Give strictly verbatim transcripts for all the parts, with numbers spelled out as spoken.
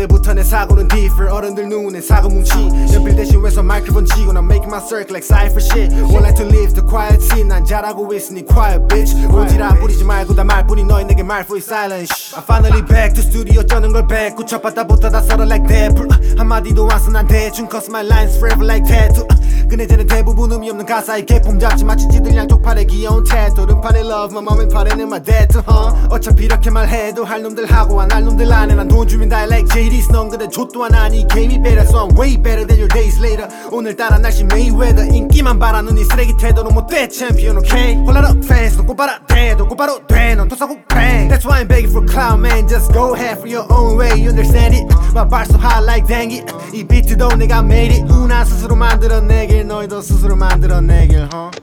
그때부터 내 사고는 differ. 어른들 눈엔 사고 뭉치. 연필 대신 왼손 마이크로폰 쥐고 난 making my circle like cipher shit. One like to live the quiet scene. 난 잘하고 있으니 quiet bitch. 오지랖 뿌리지 말고 다 말뿐이 너희 내게 말 for silence. I'm finally back to studio 쩌는 걸 뱉고 첫 바다부터 다 썰어 like Deadpool. 한마디도 안 써 난 대충 cause my lines forever like tattoo. 그네들은 대부분 의미 없는 가사에 개품 잡지 마치 지들 양쪽 팔에 귀여운 태도. 른판에 love my mom and 팔에는 my dad too, huh? 어차피 이렇게 말해도 할 놈들하고 안 할 놈들 안에 난 돈 주면 다 like J D's. 넌 그래 좆도 안 하니 게임이 better so I'm way better than your days later. 오늘따라 날씨 Mayweather. 인기만 바라는 이 쓰레기 태도는 못돼 챔피언 okay? 홀라라 fans 넌 곧바라 돼도 곧바로 돼넌 토사고 bang. That's why I'm begging for clout man. Just go ahead for your own way you understand it. My bars so hot like dengue. 이 비트도 내가 made it. 우나 스스로 만들어내길 너희도 스스로 만들어내길 huh?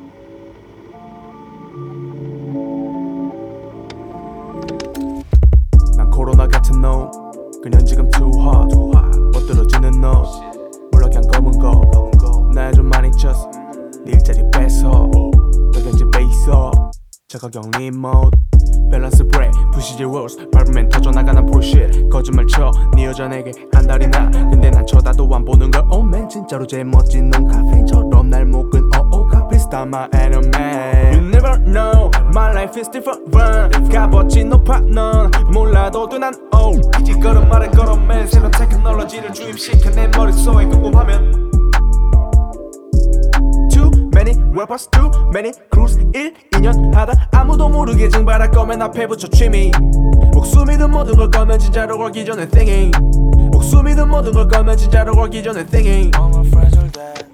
난 코로나 같은 놈 그냥 지금 too hot 못 들어지는 너 몰라 그냥 검은 거 날 좀 많이 쳤어 네 일자리 뺏어 너 견집에 있어 자가격리 mode 밸런스 브레이크 부시지 rules 밟으면 터져나가는 bullshit 거짓말 쳐네 여자 내게 한 달이 나 근데 난 쳐다도 안 보는 걸 oh man 진짜로 제일 멋진 놈 카페인처럼 날 묶은 oh oh 비슷한 my enemy. You never know my life is different 값어치 높아 넌 몰라도 돼 난 oh 이제 걸음 말에 걸음에 새로운 테크놀로지를 주입시켜 내 머릿속에 궁금하면 Too many rappers, too many crews 일, 이 년 하다 아무도 모르게 증발할 거면 앞에 붙여 취미 목숨이든 모든 걸 거면 진짜로 걸기 전에 thinking 목숨이든 모든 걸 거면 진짜로 걸기 전에 thinking All my friends are dead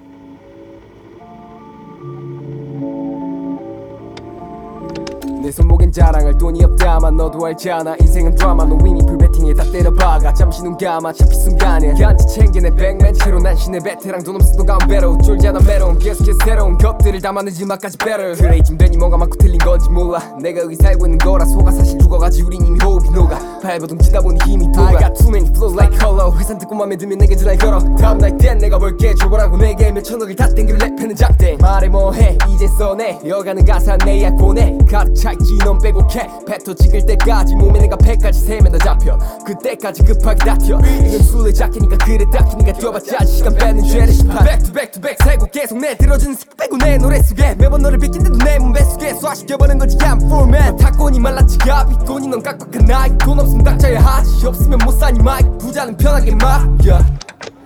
내 손목엔 자랑할 돈이 없다만 너도 알잖아 인생은 드라마 너 이미 풀베팅에 다 때려박아 잠시 눈 감아 잡힐 순간에 간지 챙겨 내 백맨치로 난신의 베테랑 돈 없어도 가운배로 쫄지 않아 메로운 계속해 새로운 것들을 담아내지 마까지 better 그래 이쯤 되니 뭔가 많고 틀린 건지 몰라 내가 여기 살고 있는 거라 속아 사실 죽어가지 우린 이미 호흡이 녹아 발버둥 치다 보니 힘이 돌아 I got too many flows like hollow 회사 듣고 맘에 들면 내게 전화를 걸어 다음 날 땐 내가 볼게 줘보라고 내게 몇천억을 다 땡기를 랩하는 작땡 말해 뭐해 이제 써내 이어가는 가사 내 약보내 가득 차있지 넌 빼곡해 패터 찍을 때까지 몸에 내가 패까지 세면 다 잡혀 그때까지 급하게 다텨 이건 술래잡기니까 그래 딱히 네가 뛰어봤자 시간 뺏는 죄를 심판 Back to back to back 세고 계속 내 들어주는 색 빼고 내 노래 속에 매번 너를 비킨데도 내 몸 뱃속에 소화시켜버린 거지 I'm full man 탁곤이 말랐지 가비곤이 넌 깍깍한 나이 돈 없으면 닥쳐야 하지 없으면 못 사니 마이 부자는 편하게 말 yeah.